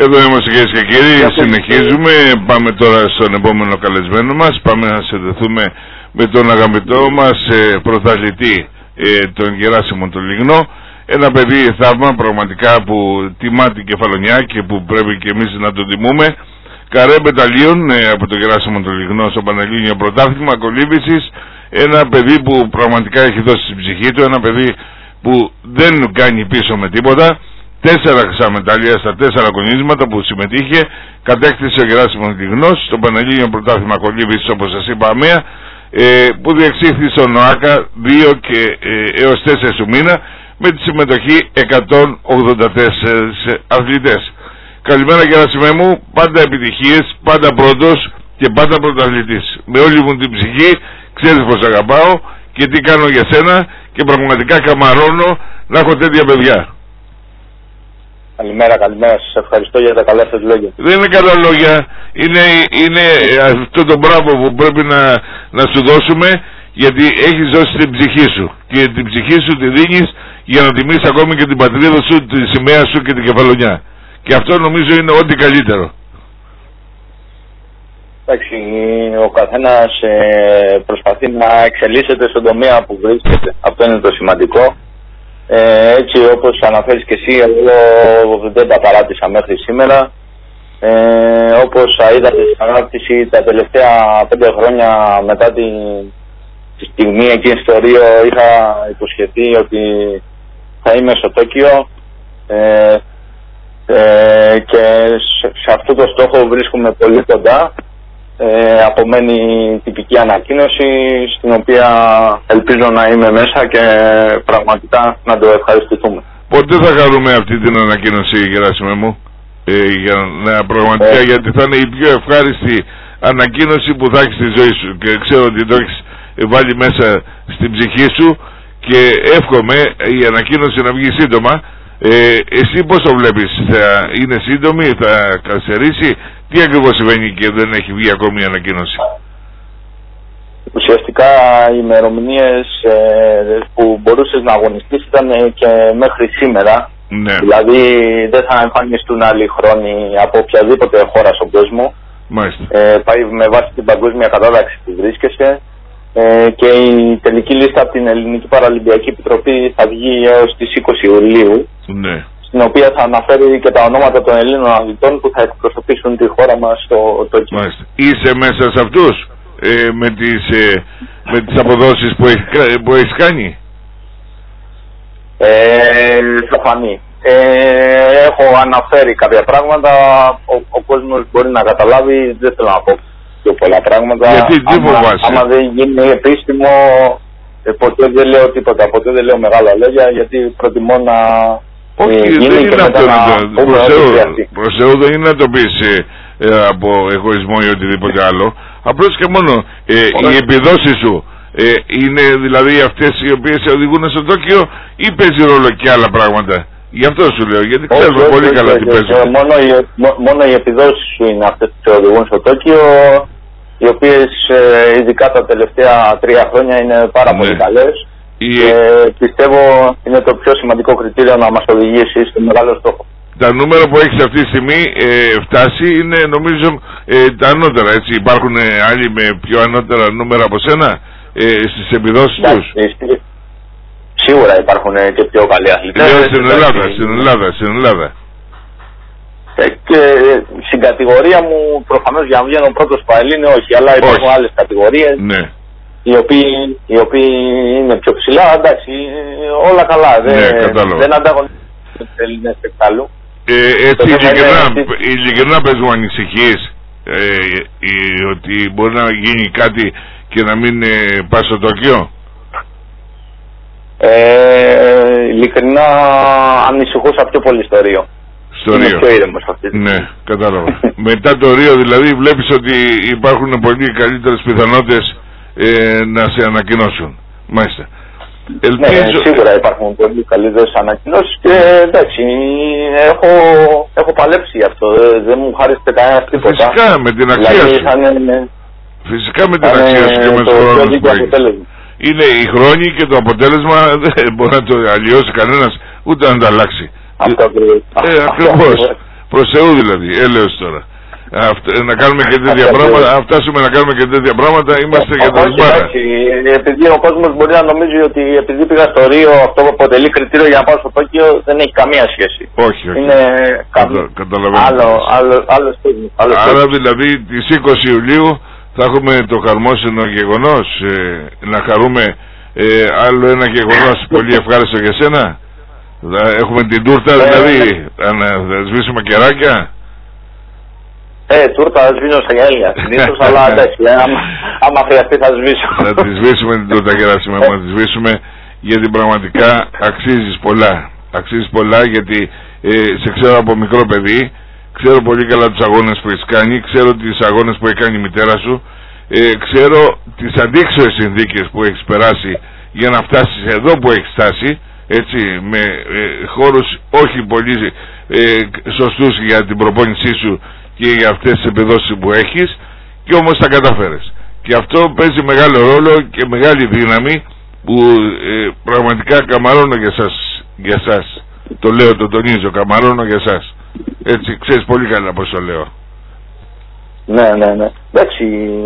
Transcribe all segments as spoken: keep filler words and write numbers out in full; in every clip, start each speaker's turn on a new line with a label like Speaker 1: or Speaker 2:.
Speaker 1: Εδώ είμαστε κυρίες και κύριοι, συνεχίζουμε, πάμε τώρα στον επόμενο καλεσμένο μας, πάμε να συνδεθούμε με τον αγαπητό μας ε, πρωταθλητή, ε, τον Γεράσιμο τον Λιγνό, ένα παιδί θαύμα πραγματικά που τιμά την Κεφαλονιά και που πρέπει και εμείς να τον τιμούμε. Καρέ μπεταλίων ε, από τον Γεράσιμο τον Λιγνό στο Πανελλήνιο Πρωτάθλημα Κολύμβησης, ένα παιδί που πραγματικά έχει δώσει την ψυχή του, ένα παιδί που δεν κάνει πίσω με τίποτα. Τέσσερα ξαμετάλλια στα τέσσερα αγωνίσματα που συμμετείχε, κατέκτησε ο Γεράσιμος Λιγνός στο Πανελλήνιο Πρωτάθλημα Κολύμβησης, όπως σας είπα, μία, ε, που διεξήχθη στον ΟΑΚΑ δύο και ε, έως τέσσερα του μήνα με τη συμμετοχή εκατόν ογδόντα τέσσερα αθλητές. Καλημέρα Γεράσιμέ μου, πάντα επιτυχίες, πάντα πρώτος και πάντα πρωταθλητής. Με όλη μου την ψυχή, ξέρεις πως αγαπάω και τι κάνω για σένα και πραγματικά καμαρώνω να έχω τέτοια παιδιά.
Speaker 2: Καλημέρα, καλημέρα. Σας ευχαριστώ για τα καλά σας λόγια.
Speaker 1: Δεν είναι καλά λόγια. Είναι, είναι αυτό το μπράβο που πρέπει να, να σου δώσουμε, γιατί έχεις δώσει την ψυχή σου. Και την ψυχή σου τη δίνεις για να τιμήσεις ακόμη και την πατρίδα σου, τη σημαία σου και την Κεφαλονιά. Και αυτό νομίζω είναι ό,τι καλύτερο.
Speaker 2: Εντάξει, ο καθένας ε, προσπαθεί να εξελίσσεται στον τομέα που βρίσκεται. Αυτό είναι το σημαντικό. Ε, έτσι όπως αναφέρεις και εσύ, εγώ δεν τα παράτησα μέχρι σήμερα. Ε, όπως είδατε στην ανάπτυξη τα τελευταία πέντε χρόνια μετά τη, τη στιγμή εκείνη στο Ρίο, είχα υποσχεθεί ότι θα είμαι στο Τόκιο ε, ε, και σε, σε αυτό το στόχο βρίσκομαι πολύ κοντά. Ε, απομένει τυπική ανακοίνωση στην οποία ελπίζω να είμαι μέσα και πραγματικά να το ευχαριστηθούμε.
Speaker 1: Πότε θα χαρούμε αυτή την ανακοίνωση, Γεράσιμε μου, ε, για να πραγματικά, ε, γιατί θα είναι η πιο ευχάριστη ανακοίνωση που θα έχεις στη ζωή σου και ξέρω ότι το έχεις βάλει μέσα στην ψυχή σου και εύχομαι η ανακοίνωση να βγει σύντομα. Ε, εσύ πώς το βλέπεις, θα είναι σύντομη, θα καθυστερήσει, τι ακριβώς συμβαίνει και δεν έχει βγει ακόμη η ανακοίνωση?
Speaker 2: Ουσιαστικά οι ημερομηνίες ε, που μπορούσες να αγωνιστείς ήταν και μέχρι σήμερα.
Speaker 1: Ναι.
Speaker 2: Δηλαδή δεν θα εμφανιστούν άλλοι χρόνοι από οποιαδήποτε χώρα στον κόσμο.
Speaker 1: Μάλιστα.
Speaker 2: Ε, πάει με βάση την παγκόσμια κατάταξη που βρίσκεσαι. Ε, και η τελική λίστα από την Ελληνική Παραλυμπιακή Επιτροπή θα βγει έως τις είκοσι Ιουλίου,
Speaker 1: ναι,
Speaker 2: στην οποία θα αναφέρει και τα ονόματα των Ελλήνων αθλητών που θα εκπροσωπήσουν τη χώρα μας στο Τόκιο.
Speaker 1: Μάλιστα. Είσαι μέσα σε αυτούς ε, με, τις, ε, με τις αποδόσεις που έχεις, που έχεις κάνει?
Speaker 2: Ε, θα φανεί. Ε, έχω αναφέρει κάποια πράγματα, ο, ο κόσμος μπορεί να καταλάβει, δεν θέλω να πω πιο πολλά πράγματα.
Speaker 1: Γιατί, τι φοβάσαι?
Speaker 2: Άμα δεν γίνει επίσημο, ε, ποτέ δεν λέω τίποτα, ποτέ δεν λέω μεγάλα λόγια, γιατί προτιμώ να
Speaker 1: όχι,
Speaker 2: ε, γίνει
Speaker 1: δεν
Speaker 2: και
Speaker 1: είναι αυτό
Speaker 2: να
Speaker 1: το προς Θεού δεν είναι να το πεις ε, ε, από εγωισμό ή οτιδήποτε άλλο. Απλώς και μόνο ε, οι επιδόσεις σου ε, είναι δηλαδή αυτές οι οποίες σε οδηγούν στο Τόκιο ή παίζει ρόλο και άλλα πράγματα? Γι' αυτό σου λέω, γιατί ξέρουμε όχι, πολύ όχι, καλά όχι, τι παίζει.
Speaker 2: Ε, μόνο, οι, μόνο οι επιδόσεις σου είναι αυτές που σε οδηγούν στο Τόκιο, οι οποίες ε, ειδικά τα τελευταία τρία χρόνια είναι πάρα ναι. πολύ καλές. Η... Και πιστεύω είναι το πιο σημαντικό κριτήριο να μας οδηγήσει στο μεγάλο στόχο.
Speaker 1: Τα νούμερα που έχεις αυτή τη στιγμή ε, φτάσει είναι νομίζω ε, τα ανώτερα, έτσι? Υπάρχουν ε, άλλοι με πιο ανώτερα νούμερα από σένα ε, στις επιδόσεις yeah, τους?
Speaker 2: Σίγουρα υπάρχουν και πιο καλοί αθλητές.
Speaker 1: Λέω στην Ελλάδα, στην Ελλάδα, στην Ελλάδα.
Speaker 2: Και στην κατηγορία μου προφανώς για να βγαίνω πρώτος Πανελλήνιο όχι, αλλά υπάρχουν άλλες κατηγορίες
Speaker 1: ναι.
Speaker 2: οι, οποίοι, οι οποίοι είναι πιο ψηλά, εντάξει, όλα καλά,
Speaker 1: ναι,
Speaker 2: δεν, δεν ανταγωνίζονται τους Έλληνες εξάλλου.
Speaker 1: Ε, έτσι ειλικρινά, ειλικρινά πες μου ανησυχείς ε, ε, ότι μπορεί να γίνει κάτι και να μην ε, πας στο Τόκιο?
Speaker 2: Ε, ειλικρινά ανησυχούσα πιο πολύ στο Ρίο.
Speaker 1: Στο
Speaker 2: είναι
Speaker 1: Ρίο.
Speaker 2: Πιο ήρεμος αυτή.
Speaker 1: Ναι, κατάλαβα. Μετά το Ρίο δηλαδή βλέπεις ότι υπάρχουν πολύ καλύτερες πιθανότητες ε, να σε ανακοινώσουν. Μάλιστα.
Speaker 2: Ελπίζω... Ναι, σίγουρα υπάρχουν πολύ καλύτερες ανακοινώσεις και εντάξει, έχω, έχω παλέψει γι' αυτό. Δεν μου χάριστε κανένα τίποτα.
Speaker 1: Φυσικά με την αξία
Speaker 2: δηλαδή,
Speaker 1: σου.
Speaker 2: Είναι...
Speaker 1: Φυσικά με την αξία σου και με τους χρόνους που έχεις. Είναι οι χρόνοι και το αποτέλεσμα δεν μπορεί να το αλλοιώσει κανένας ούτε να το αλλάξει.
Speaker 2: Αυτό ακριβώς.
Speaker 1: Ε, ακριβώς. Προς Θεού δηλαδή, έλεος τώρα. Αυτά, να κάνουμε και τέτοια πράγματα, αν φτάσουμε να κάνουμε και τέτοια πράγματα, είμαστε για το σμπάρα.
Speaker 2: Επειδή ο κόσμος μπορεί να νομίζει ότι επειδή πήγα στο Ρίο αυτό που αποτελεί κριτήριο για να πάω στο Τόκιο, δεν έχει καμία σχέση.
Speaker 1: Όχι, όχι.
Speaker 2: Είναι
Speaker 1: Κατα, καταλαβαίνω.
Speaker 2: Άλλο, άλλο, άλλο στήλη.
Speaker 1: Άρα δηλαδή τις είκοσι Ιουλίου θα έχουμε το χαρμόσυνο γεγονός, ε, να χαρούμε ε, άλλο ένα γεγονός πολύ ευχάριστο για σένα. Θα έχουμε την τούρτα δηλαδή, θα, θα σβήσουμε κεράκια.
Speaker 2: Ε, τούρτα θα σβήσω στα γέλια συνήθως, αλλά εντάξει, άμα, άμα χρειαστεί θα σβήσω.
Speaker 1: Θα τη σβήσουμε την τούρτα, Γεράσιμε, να τη σβήσουμε, γιατί πραγματικά αξίζεις πολλά. Αξίζεις πολλά γιατί ε, σε ξέρω από μικρό παιδί, ξέρω πολύ καλά τους αγώνες που έχεις κάνει, ξέρω τις αγώνες που έχει κάνει η μητέρα σου, ε, ξέρω τις αντίξωες συνθήκες που έχεις περάσει για να φτάσεις εδώ που έχεις φτάσει, έτσι, με ε, χώρους όχι πολύ ε, σωστούς για την προπόνησή σου και για αυτές τις επιδόσεις που έχεις, και όμως τα καταφέρες. Και αυτό παίζει μεγάλο ρόλο και μεγάλη δύναμη που ε, πραγματικά καμαρώνω για σας, για σας. Το λέω, το τονίζω, καμαρώνω για σας. Έτσι, ξέρεις πολύ καλά πως το λέω.
Speaker 2: Ναι, ναι, ναι. Εντάξει,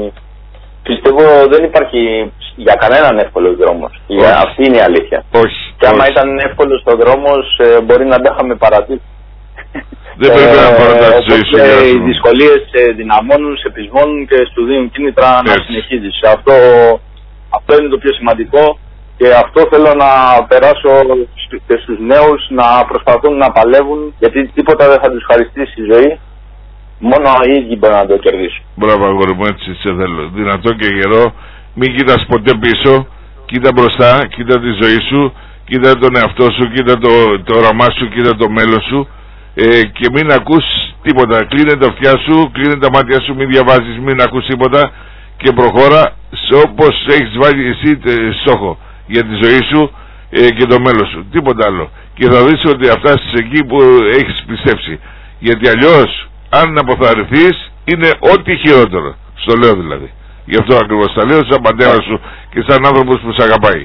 Speaker 2: πιστεύω δεν υπάρχει για κανέναν εύκολος δρόμος. Για αυτή είναι η αλήθεια.
Speaker 1: Όχι.
Speaker 2: Και άμα
Speaker 1: όχι.
Speaker 2: ήταν εύκολος ο δρόμος, ε, μπορεί να τα είχαμε παρατήσει.
Speaker 1: Δεν πρέπει ε, να παρατάς τη ζωή σου.
Speaker 2: Οι δυσκολίες σε δυναμώνουν, σε πεισμώνουν και σου δίνουν κίνητρα να συνεχίζεις. Αυτό, αυτό είναι το πιο σημαντικό και αυτό θέλω να περάσω και στους νέους, να προσπαθούν να παλεύουν, γιατί τίποτα δεν θα τους χαριστήσει η ζωή. Μόνο οι ίδιοι μπορούν να το κερδίσουν.
Speaker 1: Μπράβο αγόρι μου, έτσι σε θέλω. Δυνατό και γερό. Μην κοίτας ποτέ πίσω. Κοίτα μπροστά, κοίτα τη ζωή σου, κοίτα τον εαυτό σου, κοίτα το, το όραμά σου, κοίτα το μέλλον σου. Ε, και μην ακούς τίποτα. Κλείνε τα αυτιά σου, κλείνε τα μάτια σου, μην διαβάζεις, μην ακούς τίποτα και προχώρα σε όπως έχεις βάλει εσύ στόχο για τη ζωή σου ε, και το μέλλον σου. Τίποτα άλλο. Και θα δεις ότι θα φτάσεις εκεί που έχεις πιστέψει. Γιατί αλλιώς, αν αποθαρρυνθείς, είναι ό,τι χειρότερο. Στο λέω δηλαδή. Γι' αυτό ακριβώς τα λέω σαν πατέρα σου και σαν άνθρωπος που σε αγαπάει.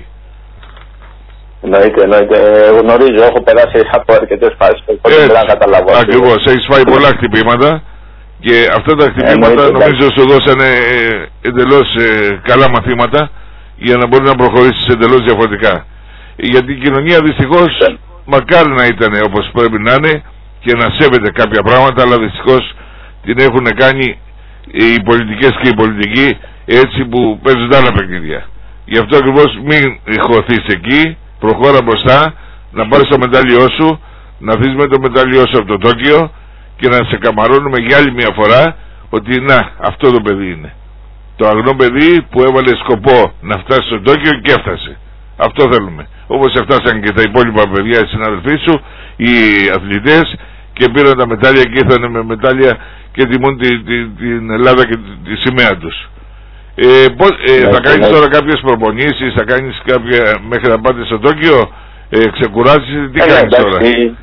Speaker 2: Εννοείται, εννοείται. Γνωρίζω, έχω περάσει από αρκετές φάσεις που δεν μπορώ να καταλάβω.
Speaker 1: Ακριβώς, έχεις φάει πολλά χτυπήματα και αυτά τα χτυπήματα ε, νομίζω σου δώσανε ε, εντελώς ε, καλά μαθήματα για να μπορεί να προχωρήσεις εντελώς διαφορετικά. Γιατί η κοινωνία δυστυχώς ε. μακάρι να ήταν όπως πρέπει να είναι και να σέβεται κάποια πράγματα, αλλά δυστυχώς την έχουν κάνει οι πολιτικές και οι πολιτικοί έτσι που παίζουν άλλα παιχνίδια. Γι' αυτό ακριβώς μην χωθείς εκεί. Προχώρα μπροστά, να πάρεις το μετάλλιό σου, να δεις με το μετάλλιό σου από το Τόκιο και να σε καμαρώνουμε για άλλη μια φορά ότι να, αυτό το παιδί είναι. Το αγνό παιδί που έβαλε σκοπό να φτάσει στο Τόκιο και έφτασε. Αυτό θέλουμε. Όπως έφτασαν και τα υπόλοιπα παιδιά, οι συναδελφοί σου, οι αθλητές, και πήραν τα μετάλλια και ήρθαν με μετάλλια και τιμούν τη, τη, την Ελλάδα και τη, τη σημαία τους. Ε, πώς, ε, θα κάνεις τώρα κάποιες προπονήσεις, θα κάνεις κάποια μέχρι να πάτε στο Τόκιο, ε, ξεκουράζεις, τι ε, κάνεις τώρα?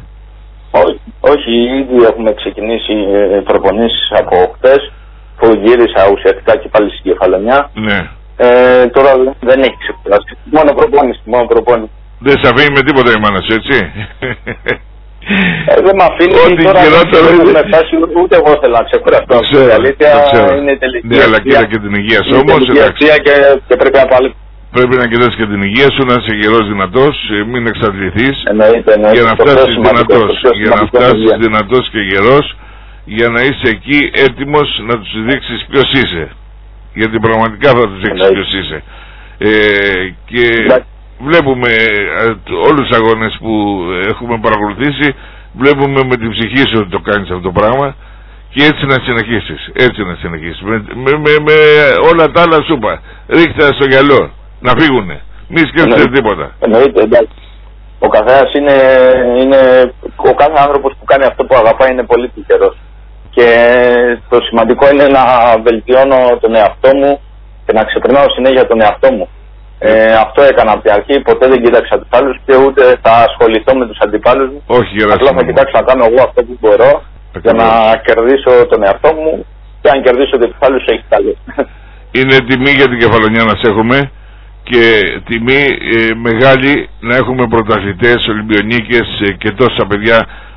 Speaker 2: Όχι, όχι, ήδη έχουμε ξεκινήσει ε, προπονήσεις από χτες που γύρισα ουσιαστικά και πάλι στην Κεφαλονιά.
Speaker 1: Ναι.
Speaker 2: Ε, τώρα δεν έχει ξεκουράσει, μόνο προπόνηση, μόνο προπόνηση.
Speaker 1: Δεν σε αφήνει με τίποτα η μάνα σου, έτσι?
Speaker 2: Ε, δεν με αφήνει.
Speaker 1: Ό,τι χειρότερο είναι.
Speaker 2: Ούτε εγώ θέλω να ξεκουραστώ. Η αλήθεια είναι τελική.
Speaker 1: Ναι, αλλά κοίτα και την υγεία σου όμως.
Speaker 2: Και, και πρέπει να πάλι.
Speaker 1: Πρέπει να κοιτάς και την υγεία σου, να είσαι γερός δυνατός, μην εξαντληθείς.
Speaker 2: Εννοείται, εννοείται.
Speaker 1: Για να φτάσεις δυνατός, για να φτάσεις δυνατός και γερός, για να είσαι εκεί έτοιμος να τους δείξεις ποιος είσαι. Γιατί πραγματικά θα τους δείξεις ποιος είσαι. Ε, και βλέπουμε όλους τους αγώνες που έχουμε παρακολουθήσει, βλέπουμε με την ψυχή σου ότι το κάνεις αυτό το πράγμα και έτσι να συνεχίσεις, έτσι να συνεχίσεις. Με, με, με, με όλα τα άλλα σου είπα, ρίχτα στο γυαλό, να φύγουνε, μη σκέφτεσαι τίποτα.
Speaker 2: Εννοείται, εντάξει. Ο καθένας είναι, είναι, ο κάθε άνθρωπος που κάνει αυτό που αγαπάει είναι πολύ τυχερός. Και το σημαντικό είναι να βελτιώνω τον εαυτό μου και να ξεπερνάω συνέχεια τον εαυτό μου. Ε, αυτό έκανα από την αρχή, ποτέ δεν κοίταξα τους άλλους και ούτε θα ασχοληθώ με τους αντιπάλους μου.
Speaker 1: Όχι,
Speaker 2: απλά θα κοιτάξω να κάνω εγώ αυτό που μπορώ Ακριβώς. για να κερδίσω τον εαυτό μου και αν κερδίσω και τους άλλους έχει καλό.
Speaker 1: Είναι τιμή για την Κεφαλονιά να σε έχουμε και τιμή ε, μεγάλη να έχουμε πρωταθλητές, Ολυμπιονίκες ε, και τόσα παιδιά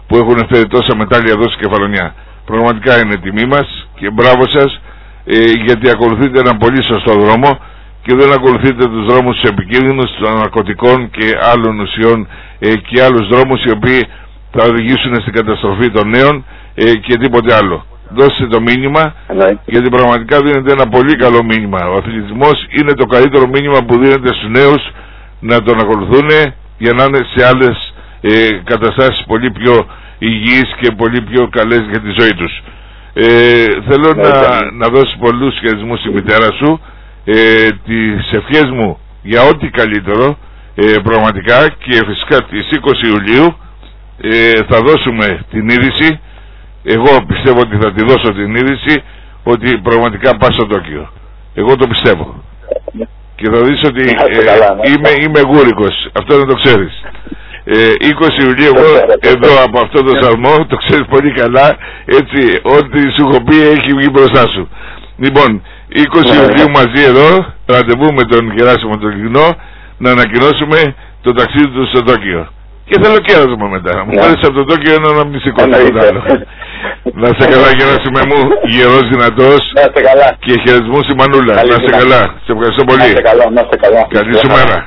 Speaker 1: που έχουν φέρει τόσα μετάλλια εδώ στη Κεφαλονιά. Πραγματικά είναι τιμή μας και μπράβο σας, ε, γιατί ακολουθείτε έναν πολύ σωστό δρόμο και δεν ακολουθείτε τους δρόμους τους επικίνδυνους των ναρκωτικών και άλλων ουσιών ε, και άλλους δρόμους οι οποίοι θα οδηγήσουν στην καταστροφή των νέων ε, και τίποτε άλλο. Δώστε το μήνυμα, γιατί πραγματικά δίνεται ένα πολύ καλό μήνυμα. Ο αθλητισμός είναι το καλύτερο μήνυμα που δίνεται στους νέους να τον ακολουθούν για να είναι σε άλλες ε, καταστάσεις πολύ πιο υγιείς και πολύ πιο καλές για τη ζωή τους. Ε, θέλω να, να δώσω πολλούς χαιρετισμούς στη μητέρα σου, ε, τις ευχές μου για ό,τι καλύτερο ε, πραγματικά, και φυσικά τις είκοσι Ιουλίου ε, θα δώσουμε την είδηση. Εγώ πιστεύω ότι θα τη δώσω την είδηση ότι πραγματικά πας στο Τόκιο. Εγώ το πιστεύω. Και θα δεις ότι ε, είμαι, είμαι γούρικος. Αυτό να το ξέρεις. Ε, είκοσι Ιουλίου εγώ εδώ από αυτό το σαλμό, το ξέρεις πολύ καλά, έτσι, ό,τι σου έχω πει έχει βγει μπροστά σου. Λοιπόν, είκοσι Ιουλίου μαζί εδώ, ραντεβού με τον Γεράσιμο τον Λιγνό, να ανακοινώσουμε το ταξίδι του στο Τόκιο. Και θέλω κέρασμα μετά. Μου πάρεις από το Τόκιο ένα αναμνηστικό τίποτα άλλο. Να σε καλά, Γεράσιμε μου, γερός, δυνατός, και χαιρετισμούς στη Μανούλα. Να σε καλά. Σε ευχαριστώ πολύ. Να σε καλά, να σε καλά. Καλή σου μέρα.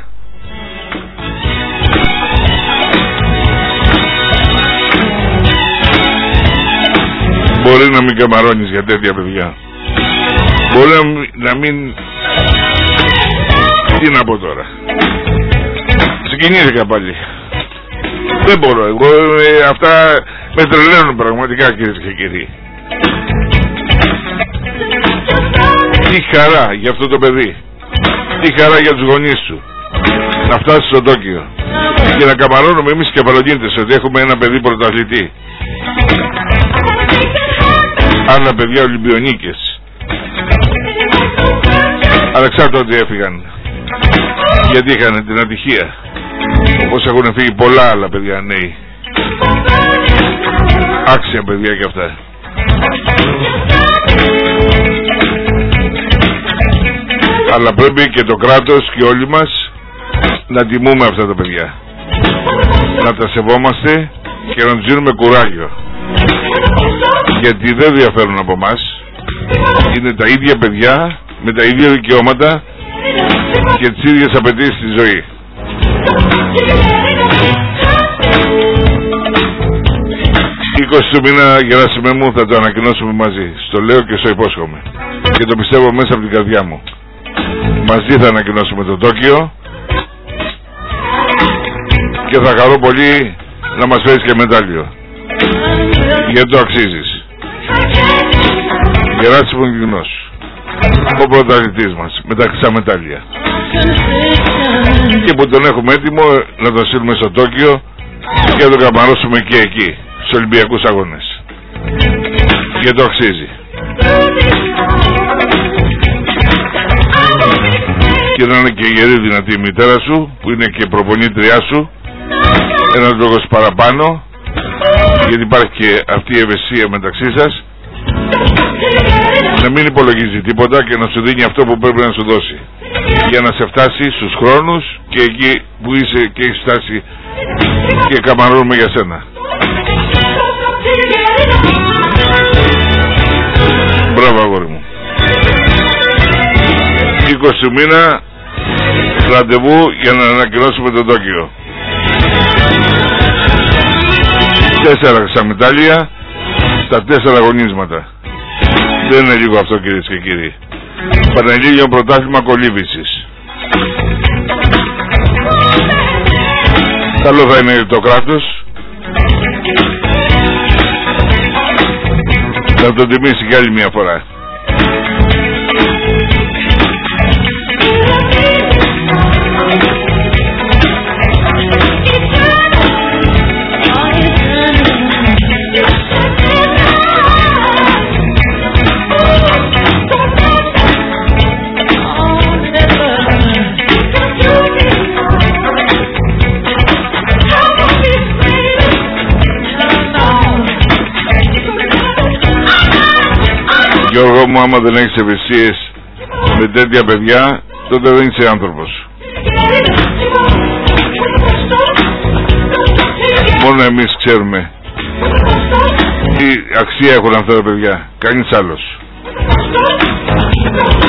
Speaker 1: Μπορεί να μην καμαρώνεις για τέτοια παιδιά. Μπορεί να, να μην... Τι να πω τώρα. Συγκινήθηκα πάλι. Δεν μπορώ, εγώ ε, αυτά με τρελαίνουν πραγματικά, κυρίες και κύριοι. Τι χαρά για αυτό το παιδί. Τι χαρά για τους γονείς του. Να φτάσει στο Τόκιο. Και να καμαρώνουμε εμείς και απαλογίνητες ότι έχουμε ένα παιδί πρωταθλητή. Άλλα παιδιά Ολυμπιονίκες. Ανεξάρτητα ότι έφυγαν. Γιατί είχαν την ατυχία. Όπως έχουν φύγει πολλά άλλα παιδιά νέοι. Άξια παιδιά και αυτά. Αλλά πρέπει και το κράτος και όλοι μας να τιμούμε αυτά τα παιδιά. Να τα σεβόμαστε και να τους δίνουμε κουράγιο. Γιατί δεν διαφέρουν από μας. Είναι τα ίδια παιδιά με τα ίδια δικαιώματα και τις ίδιες απαιτήσεις στη ζωή. είκοσι του μήνα, Γεράσιμε μου, θα το ανακοινώσουμε μαζί. Στο λέω και στο υπόσχομαι. Και το πιστεύω μέσα από την καρδιά μου. Μαζί θα ανακοινώσουμε το Τόκιο. Και θα χαρώ πολύ να μας φέρεις και μετάλλιο. Γιατί το αξίζεις. Γεράσιμο Λιγνός, ο πρωταθλητής μας, με τα χρυσά μετάλλια. Και που τον έχουμε έτοιμο να τον στείλουμε στο Τόκιο και να τον καμαρώσουμε και εκεί, στους Ολυμπιακούς Αγώνες. Και το αξίζει. Και να είναι και γερή δυνατή η μητέρα σου, που είναι και προπονήτριά σου, ένας λόγος παραπάνω, γιατί υπάρχει και αυτή η ευαισθησία μεταξύ σας, να μην υπολογίζει τίποτα και να σου δίνει αυτό που πρέπει να σου δώσει, για να σε φτάσει στους χρόνους και εκεί που είσαι και έχεις φτάσει και καμαρώνουμε για σένα. Μπράβο αγόρι μου. είκοσι του μήνα ραντεβού για να ανακοινώσουμε το Τόκιο. Τέσσερα ξαμετάλλια στα τέσσερα αγωνίσματα. Δεν είναι λίγο αυτό, κυρίες και κύριοι. Πανελλήνιο πρωτάθλημα κολύμβησης. Καλό θα είναι το κράτος να τον τιμήσει κι άλλη μια φορά. Γιώργο μου, άμα δεν έχεις ευαισθησίες με τέτοια παιδιά, τότε δεν είσαι άνθρωπος. Μόνο εμείς ξέρουμε Τι αξία έχουν αυτά τα παιδιά, κανείς άλλος.